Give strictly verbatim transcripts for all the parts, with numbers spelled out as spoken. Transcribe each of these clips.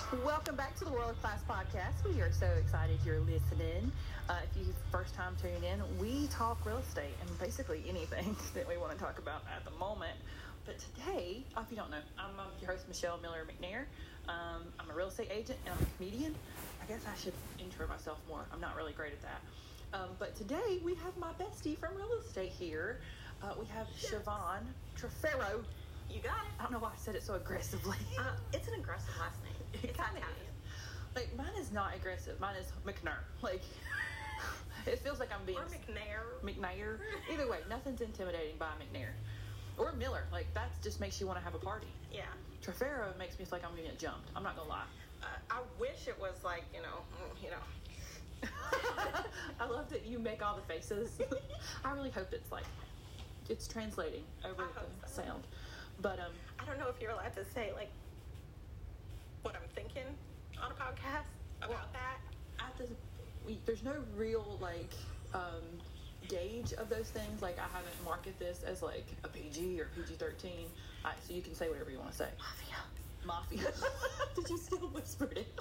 Welcome back to the World Class Podcast. We are so excited you're listening. Uh, if you first time tuning in, we talk real estate and basically anything that we want to talk about at the moment. But today, if you don't know, I'm um, your host, Michelle Miller McNair. Um, I'm a real estate agent and I'm a comedian. I guess I should intro myself more. I'm not really great at that. Um, but today, we have my bestie from real estate here. Uh, we have Siobhan Trefero. You got it. I don't know why I said it so aggressively. Uh, it's an aggressive last name. It It's kinda Italian. is. Like, mine is not aggressive. Mine is McNair. Like, it feels like I'm being... Or McNair. McNair. Either way, nothing's intimidating by McNair. Or Miller. Like, that just makes you want to have a party. Yeah. Trefero makes me feel like I'm going to get jumped. I'm not going to lie. Uh, I wish it was like, you know, mm, you know. I love that you make all the faces. I really hope it's like, it's translating over I hope the so. sound. But, um... I don't know if you're allowed to say, like, what I'm thinking on a podcast about Well, that. at the, we, there's no real like um, gauge of those things. Like I haven't marketed this as like a P G or P G thirteen, uh, so you can say whatever you want to say. Mafia. Mafia. Did you still whisper it?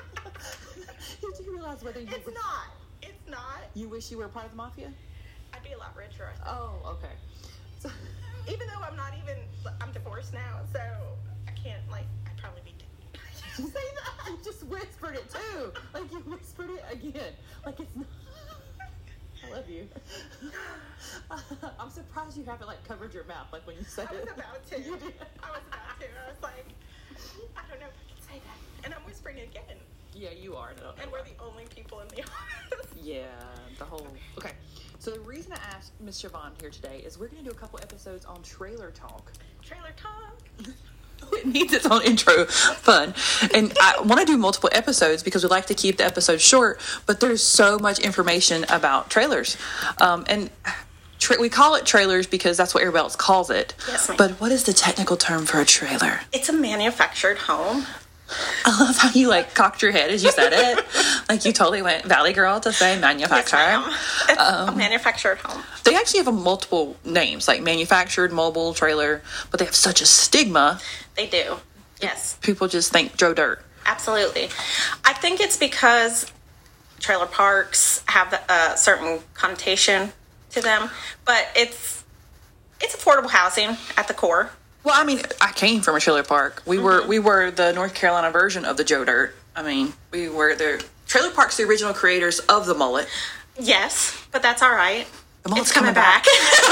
Did you realize whether you It's were, not. It's not. you wish you were a part of the mafia? I'd be a lot richer, I think. Oh, okay. So, Even though I'm not even, I'm divorced now, so I can't, like, I'd probably be dead. you say that? You just whispered it too. Like you whispered it again. Like it's not. I love you. I'm surprised you haven't like covered your mouth like when you said I was it. about to. You did. I was about to. I was like, I don't know if I can say that. And I'm whispering it again. Yeah, you are. And, I don't know And why. we're the only people in the office. Yeah, the whole. Okay, so the reason I asked Miss Siobhan here today is we're going to do a couple episodes on trailer talk. Trailer talk. It needs its own intro fun, and I want to do multiple episodes because we like to keep the episodes short, but there's so much information about trailers, um, and tra- we call it trailers because that's what everybody else calls it. Yes, ma'am. But what is the technical term for a trailer? It's a manufactured home. I love how you like cocked your head as you said it. Like you totally went Valley Girl to say manufacturer. Yes, ma'am. It's Um, a manufactured home. They actually have a multiple names like manufactured, mobile, trailer, but they have such a stigma. They do. Yes, People just think Joe Dirt. absolutely. I think it's because trailer parks have a certain connotation to them, but it's it's affordable housing at the core. Well, I mean, I came from a trailer park. We were we were the North Carolina version of the Joe Dirt. I mean, we were the trailer parks, the original creators of the mullet. Yes, but that's all right. The mullet's It's coming, coming back.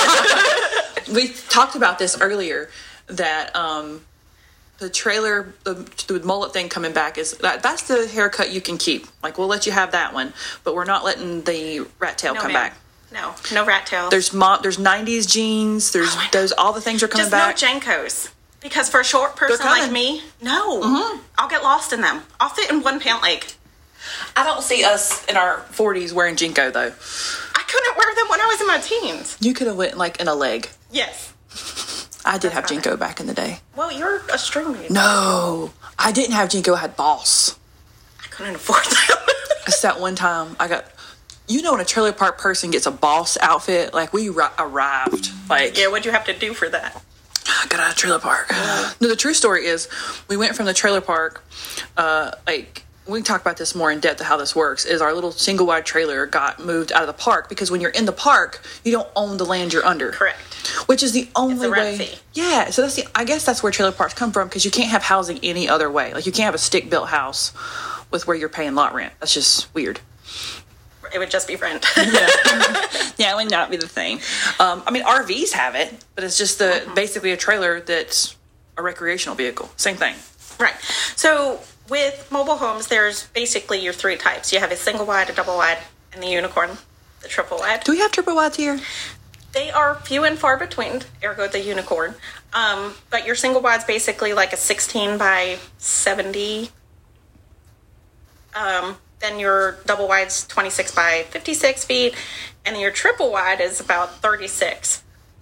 We talked about this earlier that um, the trailer, the, the mullet thing coming back is that that's the haircut you can keep. Like we'll let you have that one, but we're not letting the rat tail No, come ma'am. back. No, no rat tail. There's mo- there's nineties jeans. There's Oh, I know. those all the things are coming Just back. no Jenkos. Because for a short person coming. like me, no. Mhm. I'll get lost in them. I'll fit in one pant leg. I don't see us in our forties wearing Jinko though. I couldn't wear them when I was in my teens. You could have went like in a leg. Yes. I did have That's Jinko fine. back in the day. Well, you're a string man. No, I didn't have Jinko. I had Boss. I couldn't afford them. It's that one time I got. You know when a trailer park person gets a Boss outfit, like we ri- arrived. Like Yeah, what'd you have to do for that? I got out of trailer park. No, the true story is we went from the trailer park, uh, like we can talk about this more in depth of how this works, is our little single wide trailer got moved out of the park because when you're in the park, you don't own the land you're under. Correct. Which is the only a rent way. fee. Yeah, so that's the, I guess that's where trailer parks come from because you can't have housing any other way. Like you can't have a stick built house with where you're paying lot rent. That's just weird. It would just be rent. Yeah, yeah, it would not be the thing. Um, I mean, R Vs have it, but it's just the basically a trailer that's a recreational vehicle. Same thing. Right. So with mobile homes, there's basically your three types. You have a single wide, a double wide, and the unicorn, the triple wide. Do we have triple wides here? They are few and far between, ergo the unicorn. Um, but your single wide's basically like a sixteen by seventy. Um, then your double wide's twenty-six by fifty-six feet. And then your triple wide is about thirty-six.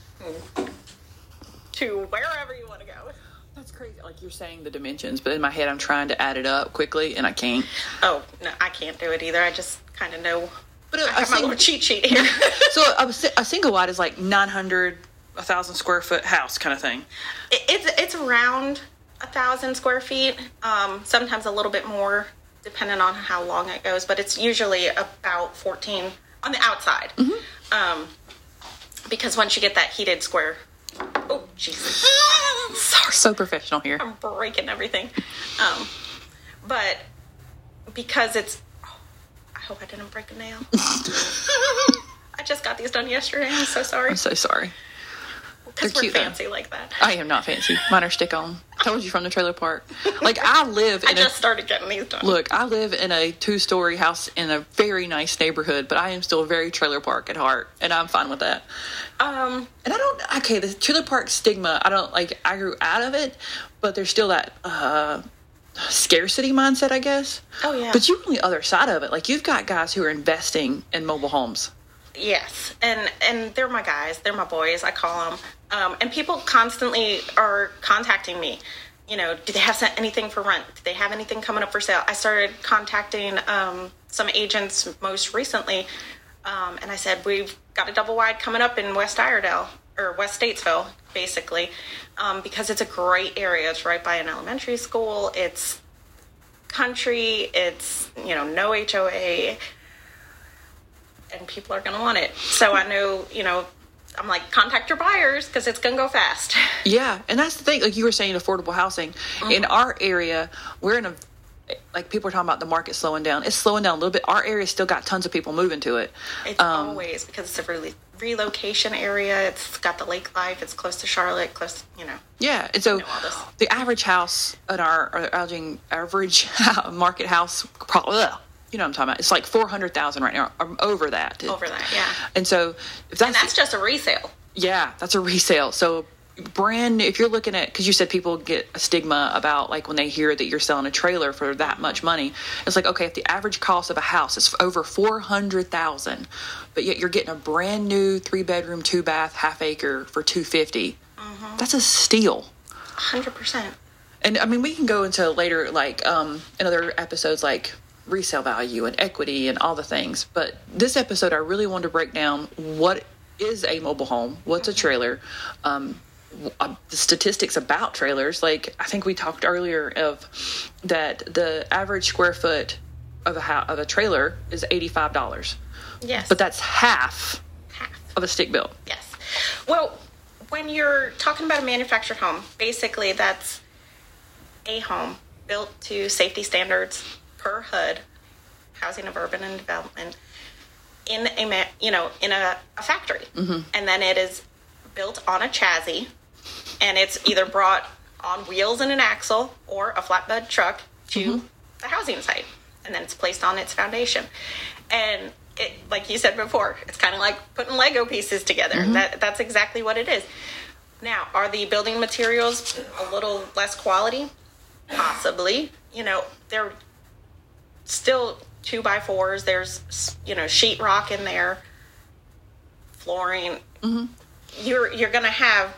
To wherever you want to go. That's crazy. Like you're saying the dimensions, but in my head I'm trying to add it up quickly and I can't. Oh, no, I can't do it either. I just kind of know. But I have my little cheat sheet here. So a, si- a single wide is like nine hundred, a thousand square foot house kind of thing. It, it's it's around a thousand square feet. Um, sometimes a little bit more, depending on how long it goes. But it's usually about fourteen on the outside. Mm-hmm. Um, because once you get that heated square, oh Jesus, sorry, so professional here. I'm breaking everything. Um, but because it's, oh, I hope I didn't break a nail. I just got these done yesterday. I'm so sorry. I'm so sorry. Because we're cute, fancy though. Like that. I am not fancy. Mine are stick on. Told you from the trailer park. Like, I live in I just a, started getting these done. Look, I live in a two-story house in a very nice neighborhood, but I am still very trailer park at heart, and I'm fine with that. Um, and I don't, okay, the trailer park stigma, I don't, like, I grew out of it, but there's still that, uh, scarcity mindset, I guess. Oh, yeah. But you're on the other side of it. Like, you've got guys who are investing in mobile homes. Yes, and and they're my guys, they're my boys, I call them. Um, and people constantly are contacting me. You know, do they have anything for rent? Do they have anything coming up for sale? I started contacting um, some agents most recently, um, and I said, we've got a double wide coming up in West Iredell, or West Statesville, basically, um, because it's a great area. It's right by an elementary school. It's country. It's, you know, no H O A. And people are going to want it. So I know, you know, I'm like, contact your buyers because it's going to go fast. Yeah. And that's the thing. Like you were saying, affordable housing. Mm-hmm. In our area, we're in a, like people are talking about the market slowing down. It's slowing down a little bit. Our area still got tons of people moving to it. It's um, always because it's a really relocation area. It's got the lake life. It's close to Charlotte, close, you know. Yeah. And so you know, the average house at our, our average market house, probably, ugh, you know what I'm talking about. It's like four hundred thousand right now. I'm over that. Over that, yeah. And so if that's, and that's just a resale. Yeah, that's a resale. So brand new, if you're looking at, because you said people get a stigma about like when they hear that you're selling a trailer for that much money. It's like, okay, if the average cost of a house is over four hundred thousand, but yet you're getting a brand new three bedroom, two bath, half acre for two fifty. Mm-hmm. That's a steal. one hundred percent. And I mean, we can go into later, like um, in other episodes, like resale value and equity and all the things. But this episode, I really wanted to break down what is a mobile home, what's a trailer, um, uh, the statistics about trailers. Like I think we talked earlier of that the average square foot of a house, of a trailer is eighty-five dollars. Yes. But that's half, half of a stick built. Yes. Well, when you're talking about a manufactured home, basically that's a home built to safety standards per H U D, Housing of Urban and Development, in a you know in a, a factory, mm-hmm. and then it is built on a chassis, and it's either brought on wheels and an axle or a flatbed truck to mm-hmm. the housing site, and then it's placed on its foundation. And it, like you said before, it's kind of like putting Lego pieces together. Mm-hmm. That that's exactly what it is. Now, are the building materials a little less quality? Possibly. You know, they're still two by fours. There's, you know, sheetrock in there, flooring. Mm-hmm. You're you're gonna have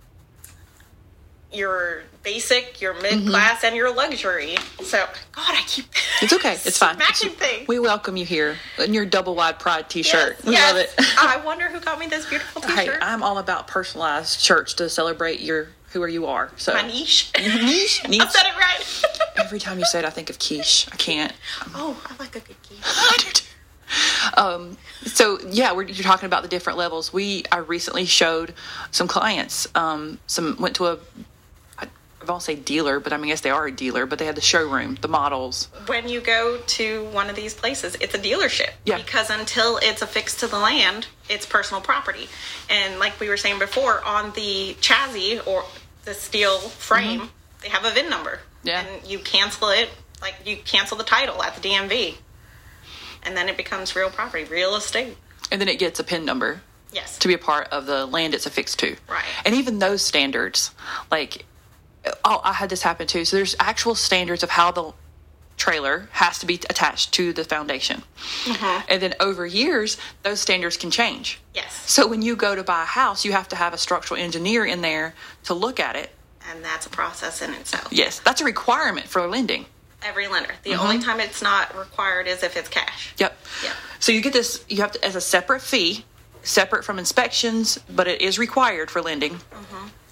your basic, your mid class, mm-hmm. and your luxury. So, God, I keep it's okay. It's fine. Smacking things. We welcome you here in your double wide pride T-shirt. Yes, we yes. love it. I wonder who got me this beautiful T-shirt. Hey, I'm all about personalized shirts to celebrate your who you are. So my niche. niche. niche. I said it right. Every time you say it, I think of quiche. I can't. Oh, I like a good quiche. I do too. Um, so yeah, we're, you're talking about the different levels. We I recently showed some clients. Um, some went to a. I, I won't say dealer, but I mean, I guess they are a dealer. But they had the showroom, the models. When you go to one of these places, it's a dealership. Yeah. Because until it's affixed to the land, it's personal property. And like we were saying before, on the chassis or the steel frame, mm-hmm. they have a V I N number. Yeah. And you cancel it, like you cancel the title at the D M V. And then it becomes real property, real estate. And then it gets a P I N number. Yes. To be a part of the land it's affixed to. Right. And even those standards, like, oh, I had this happen too. So there's actual standards of how the trailer has to be attached to the foundation. Mm-hmm. And then over years, those standards can change. Yes. So when you go to buy a house, you have to have a structural engineer in there to look at it. And that's a process in itself. Yes. That's a requirement for lending. Every lender. The mm-hmm. only time it's not required is if it's cash. Yep. Yep. So you get this, you have to, as a separate fee, separate from inspections, but it is required for lending. Mm-hmm.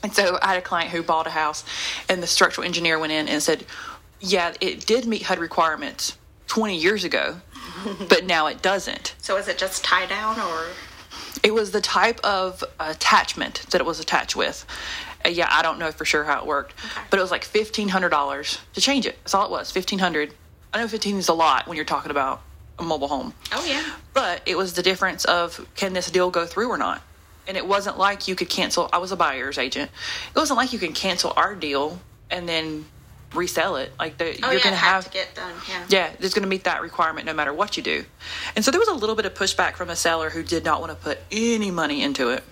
And so I had a client who bought a house, and the structural engineer went in and said, yeah, it did meet H U D requirements twenty years ago, but now it doesn't. So is it just tie down, or? It was the type of attachment that it was attached with. Uh, yeah, I don't know for sure how it worked, okay. But it was like fifteen hundred dollars to change it. That's all it was, fifteen hundred dollars. I know fifteen is a lot when you're talking about a mobile home. Oh, yeah. But it was the difference of, can this deal go through or not? And it wasn't like you could cancel. I was a buyer's agent. It wasn't like you can cancel our deal and then resell it. Like the, oh, you're yeah, going to have to get done. Yeah, yeah, it's going to meet that requirement no matter what you do. And so there was a little bit of pushback from a seller who did not want to put any money into it.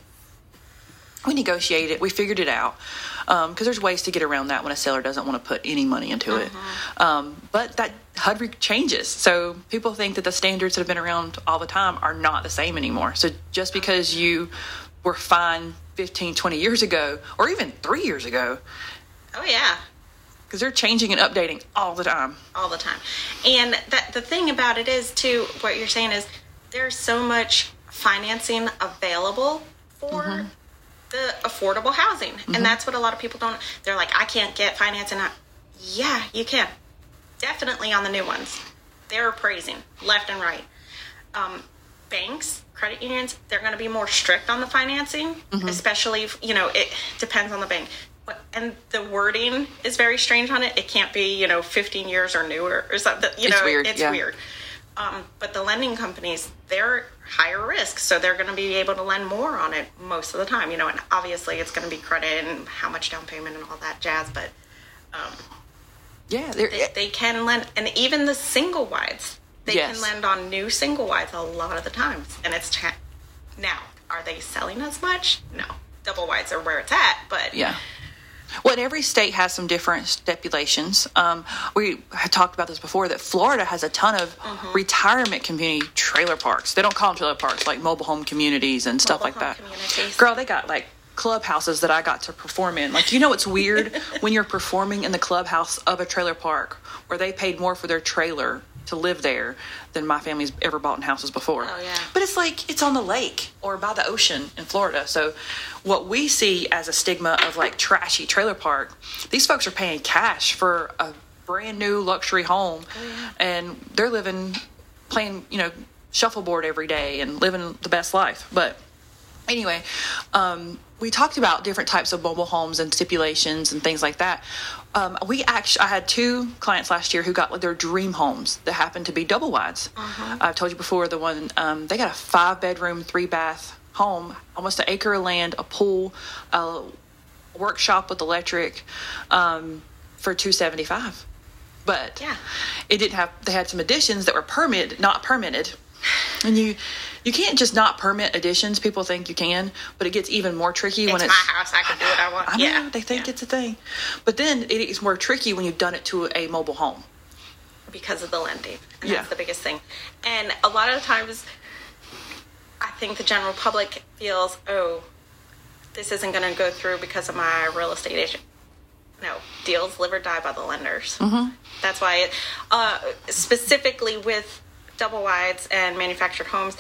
We negotiated. We figured it out because um, there's ways to get around that when a seller doesn't want to put any money into mm-hmm. it. Um, but that H U D changes. So people think that the standards that have been around all the time are not the same anymore. So just because you were fine fifteen, twenty years ago, or even three years ago. Oh, yeah. Because they're changing and updating all the time. All the time. And that, the thing about it is, too, what you're saying is there's so much financing available for mm-hmm. the affordable housing. Mm-hmm. And that's what a lot of people don't, they're like, I can't get financing. Yeah, you can. Definitely on the new ones. They're appraising left and right. Um, banks, credit unions, they're going to be more strict on the financing, mm-hmm. especially, if, you know, it depends on the bank. But, and the wording is very strange on it. It can't be, you know, fifteen years or newer or something. You it's know, weird. It's yeah. weird. Um, but the lending companies, they're higher risk, so they're going to be able to lend more on it most of the time. You know, and obviously it's going to be credit and how much down payment and all that jazz. But um, yeah, they, they can lend, and even the single wides, they yes. can lend on new single wides a lot of the times. And it's cha- now, are they selling as much? No, double wides are where it's at. But yeah. Well, and every state has some different stipulations. Um, we had talked about this before, that Florida has a ton of mm-hmm. retirement community trailer parks. They don't call them trailer parks, like mobile home communities and stuff mobile like home that. Girl, they got like clubhouses that I got to perform in. Like, you know, it's weird when you're performing in the clubhouse of a trailer park where they paid more for their trailer to live there than my family's ever bought in houses before. Oh, yeah. But it's like, it's on the lake or by the ocean in Florida. So what we see as a stigma of like trashy trailer park, these folks are paying cash for a brand new luxury home. Oh, yeah. And they're living, playing, you know, shuffleboard every day and living the best life. But anyway, um, we talked about different types of mobile homes and stipulations and things like that. Um, we actually, I had two clients last year who got like, their dream homes that happened to be double wides. Uh-huh. I've told you before, the one, um, they got a five bedroom, three bath home, almost an acre of land, a pool, a workshop with electric, um, for two seventy-five. But yeah. it didn't have, they had some additions that were permitted, not permitted. And you, you can't just not permit additions. People think you can, but it gets even more tricky it's when it's my house. I can do what I want. I know, yeah. they think yeah. it's a thing, but then it is more tricky when you've done it to a mobile home because of the lending. And yeah. that's the biggest thing. And a lot of times, I think the general public feels, oh, this isn't going to go through because of my real estate agent. No, deals live or die by the lenders. Mm-hmm. That's why, it, uh, specifically with double wides and manufactured homes,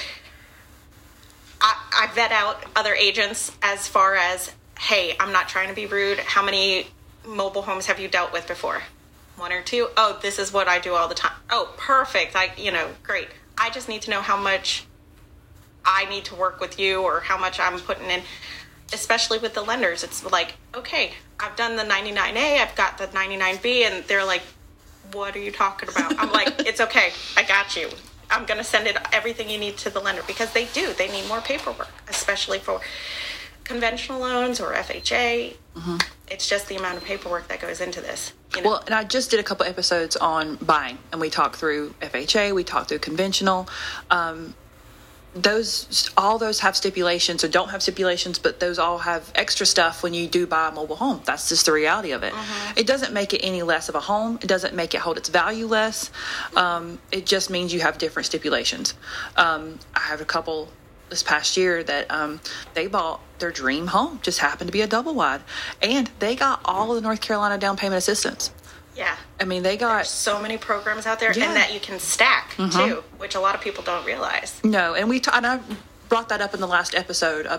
I, I vet out other agents as far as, hey, I'm not trying to be rude. How many mobile homes have you dealt with before? One or two? Oh, this is what I do all the time. Oh, perfect. I, you know, great. I just need to know how much I need to work with you or how much I'm putting in, especially with the lenders. It's like, okay, I've done the ninety-nine A, I've got the ninety-nine B, and they're like, what are you talking about? I'm like, it's okay. I got you. I'm going to send it everything you need to the lender because they do. They need more paperwork, especially for conventional loans or F H A. Mm-hmm. It's just the amount of paperwork that goes into this. You know? Well, and I just did a couple episodes on buying, and we talked through F H A, we talked through conventional. Um, those all those have stipulations or don't have stipulations, but those all have extra stuff when you do buy a mobile home. That's just the reality of it. Mm-hmm. It doesn't make it any less of a home. It doesn't make it hold its value less. Um, it just means you have different stipulations. Um, I have a couple this past year that um, they bought their dream home, just happened to be a double wide, and they got all of the North Carolina down payment assistance. Yeah. I mean, they got There's so many programs out there, yeah. and that you can stack, mm-hmm. too, which a lot of people don't realize. No, and we t- and I brought that up in the last episode about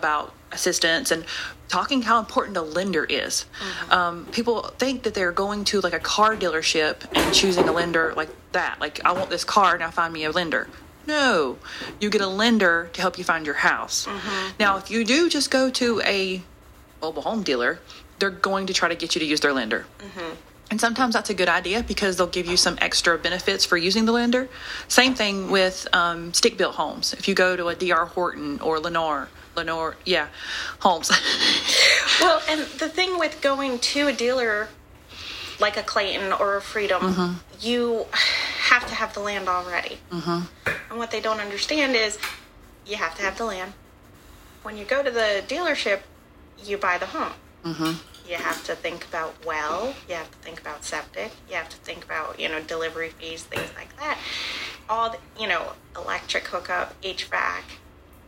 assistance and talking how important a lender is. Mm-hmm. Um, people think that they're going to like a car dealership and choosing a lender like that. Like, I want this car, now find me a lender. No, you get a lender to help you find your house. Mm-hmm. Now, if you do just go to a mobile home dealer, they're going to try to get you to use their lender. Mm-hmm. And sometimes that's a good idea because they'll give you some extra benefits for using the lender. Same thing with um, stick-built homes. If you go to a D R Horton or Lennar, Lenore, yeah, homes. Well, and the thing with going to a dealer like a Clayton or a Freedom, mm-hmm. you have to have the land already. Mm-hmm. And what they don't understand is you have to have the land. When you go to the dealership, you buy the home. Mm-hmm. You have to think about well, you have to think about septic, you have to think about, you know, delivery fees, things like that. All, the, you know, electric hookup, H V A C.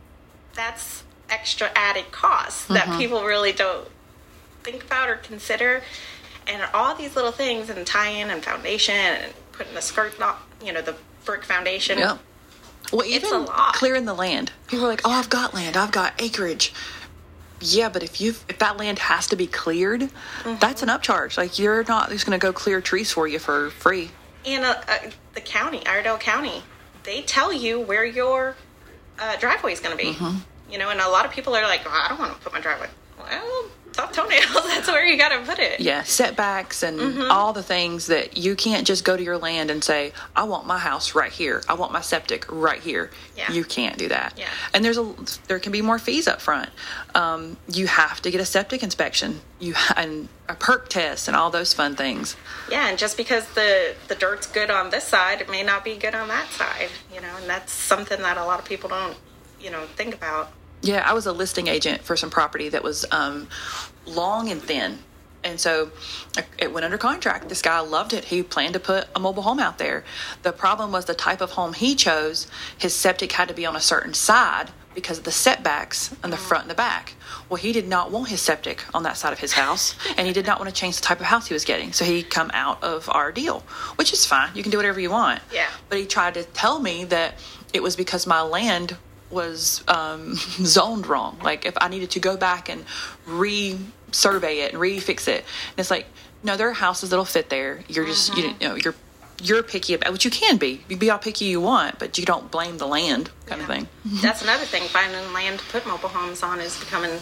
That's extra added costs mm-hmm. that people really don't think about or consider. And all these little things, and tie-in and foundation and putting the skirt, you know, the brick foundation. Yeah. Well, even it's a lot. Clearing the land. People are like, oh, I've got land, I've got acreage. Yeah, but if you if that land has to be cleared, mm-hmm. that's an upcharge. Like, you're not just going to go clear trees for you for free. And uh, uh, the county, Iredell County, they tell you where your uh, driveway is going to be. Mm-hmm. You know, and a lot of people are like, oh, I don't want to put my driveway. Well, top toenails, that's where you got to put it. Yeah, setbacks and mm-hmm. all the things that you can't just go to your land and say, I want my house right here. I want my septic right here. Yeah. You can't do that. Yeah. And there's a there can be more fees up front. Um, you have to get a septic inspection. You and a perk test and all those fun things. Yeah, and just because the, the dirt's good on this side, it may not be good on that side. You know, and that's something that a lot of people don't, you know, think about. Yeah, I was a listing agent for some property that was um, long and thin. And so it went under contract. This guy loved it. He planned to put a mobile home out there. The problem was the type of home he chose. His septic had to be on a certain side because of the setbacks on the front and the back. Well, he did not want his septic on that side of his house, and he did not want to change the type of house he was getting. So he come out of our deal, which is fine. You can do whatever you want. Yeah. But he tried to tell me that it was because my land was um, zoned wrong. Like, if I needed to go back and re-survey it and re-fix it. And it's like, no, there are houses that'll fit there. You're just, mm-hmm. you, you know, you're you're picky about, which you can be. You be all picky you want, but you don't blame the land kind yeah. of thing. That's another thing. Finding land to put mobile homes on is becoming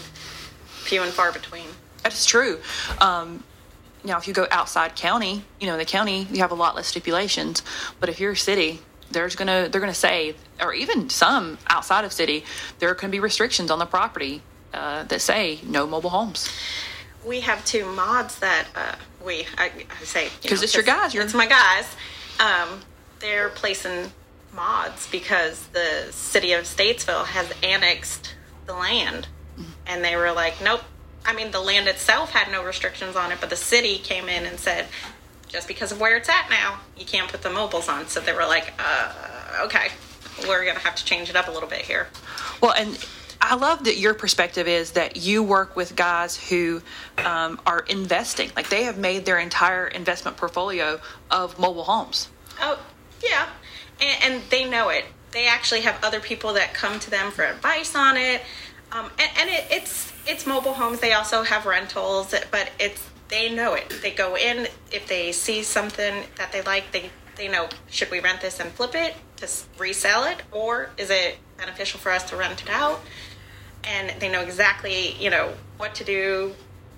few and far between. That's true. Um, now, if you go outside county, you know, in the county, you have a lot less stipulations. But if you're a city, there's gonna they're gonna say, or even some outside of city, there can be restrictions on the property uh, that say no mobile homes. We have two mods that uh, we I, I say because it's your guys. It's my guys. Um, they're placing mods because the city of Statesville has annexed the land, mm-hmm. and they were like, nope. I mean, the land itself had no restrictions on it, but the city came in and said, just because of where it's at now, you can't put the mobiles on. So they were like, uh, okay, we're going to have to change it up a little bit here. Well, and I love that your perspective is that you work with guys who um, are investing. Like, they have made their entire investment portfolio of mobile homes. Oh, yeah. And, and they know it. They actually have other people that come to them for advice on it. Um, and and it, it's it's mobile homes. They also have rentals, but it's they know it. They go in, if they see something that they like, they, they know, should we rent this and flip it to resell it, or is it beneficial for us to rent it out? And they know exactly, you know, what to do,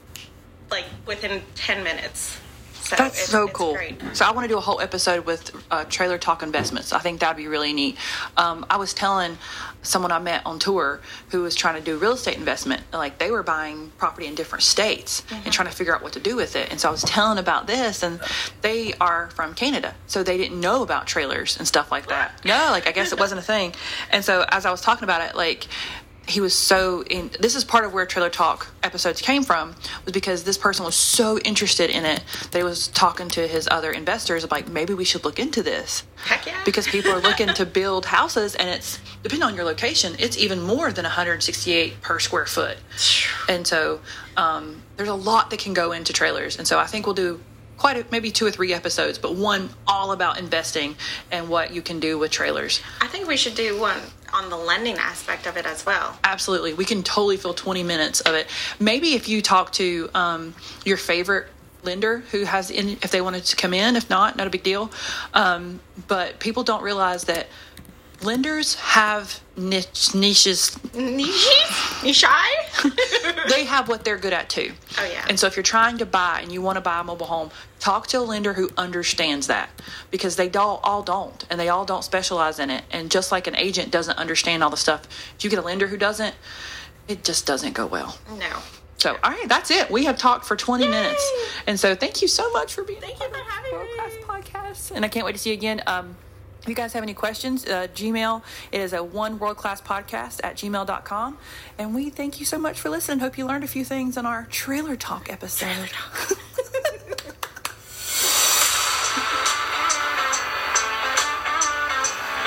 like, within ten minutes. So That's it's, so it's cool. Great. So I want to do a whole episode with uh, Trailer Talk Investments. I think that'd be really neat. Um, I was telling someone I met on tour who was trying to do real estate investment. Like, they were buying property in different states mm-hmm. and trying to figure out what to do with it. And so I was telling about this, and they are from Canada, so they didn't know about trailers and stuff like that. No, like, I guess it wasn't a thing. And so as I was talking about it, like, he was so in, this is part of where Trailer Talk episodes came from, was because this person was so interested in it that he was talking to his other investors like, maybe we should look into this. Heck yeah. Because people are looking to build houses, and it's, depending on your location, it's even more than one hundred sixty-eight per square foot. And so um, there's a lot that can go into trailers. And so I think we'll do quite a, maybe two or three episodes, but one all about investing and what you can do with trailers. I think we should do one on the lending aspect of it as well. Absolutely. We can totally fill twenty minutes of it. Maybe if you talk to um, your favorite lender who has in, if they wanted to come in, if not, not a big deal. Um, but people don't realize that lenders have niche, niches. Niches? You shy? They have what they're good at too. Oh, yeah. And so if you're trying to buy and you want to buy a mobile home, talk to a lender who understands that, because they don't, all don't, and they all don't specialize in it. And just like an agent doesn't understand all the stuff, if you get a lender who doesn't, it just doesn't go well. No. So, all right, that's it. We have talked for twenty Yay! Minutes. And so thank you so much for being Thank you for having me. World Class Podcast. And I can't wait to see you again. Um, if you guys have any questions, uh, Gmail, it is a one world class podcast at gmail dot com. And we thank you so much for listening. Hope you learned a few things on our trailer talk episode. Trailer talk.